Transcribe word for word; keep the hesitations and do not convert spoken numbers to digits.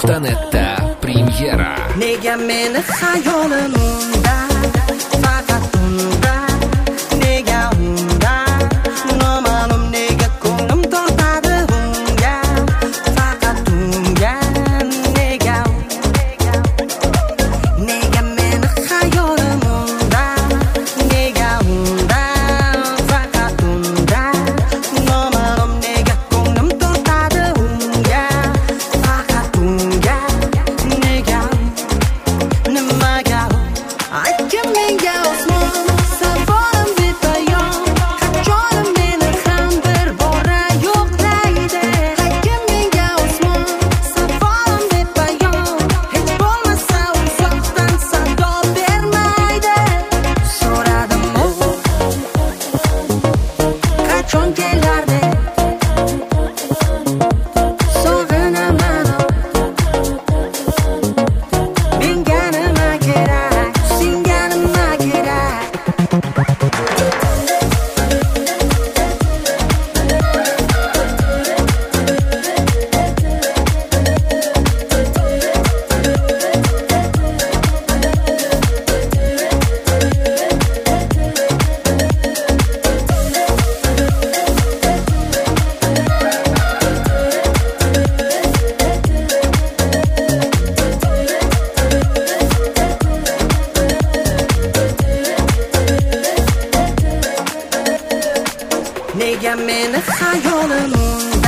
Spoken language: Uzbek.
nuqta netda premyera. Nega meni xayolimda faqat unda, nega unda noma'lum, nega ko'nglim tortadi unga, faqat unga, nega nega meni xayolimda, nega unda faqat unda noma'lum, nega ko'nglim tortadi unga, faqat unga, nega nimaga aytgin menga osmon savolim bepoyon, qachonim meni ham bir bora yo'qlaydi. Aytgin menga osmon savolim bepoyon, hech bo'lmasa uzoqdan sado bermaydi. So'radim u qachon kelardi, sog'inaman menga nima kerak, senga nima kerak. Nega meni xayolim